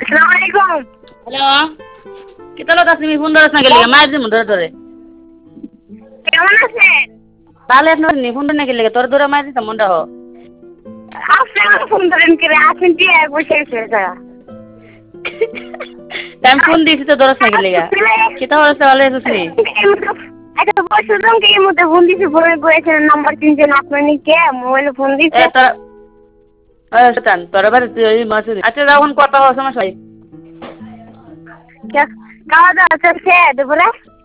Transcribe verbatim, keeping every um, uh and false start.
আসসালামু আলাইকুম। হ্যালো কি তাহলে তুমি ফোন ধরছ না গেলে মায়ের দিন ধরে ধরে কেমন আছেন? তাহলে আপনার নি ফোন না গেলে তোর ধরে মায়ের দিতাম মনটা হো আপনি আমার ফোন ধরেন কি রে? আসেন কি আর বসে আছে জায়গা। আমি ফোন দিয়েছি তো ধরছ না গেলে কি তাহলে ভালো আছিস নি আচ্ছা বসে তুমি কি মধ্যে ফোন দিছি ফোনে করেছেন নাম্বার তিনজন আপনার কে মোবাইলে ফোন এ দিছে। তোর টান তোর বাড়ি তুই মাসুদ আচ্ছা যখন কথা হওয়ার সমস্যা হয় খাওয়া দাওয়া চলছে দুপুরে?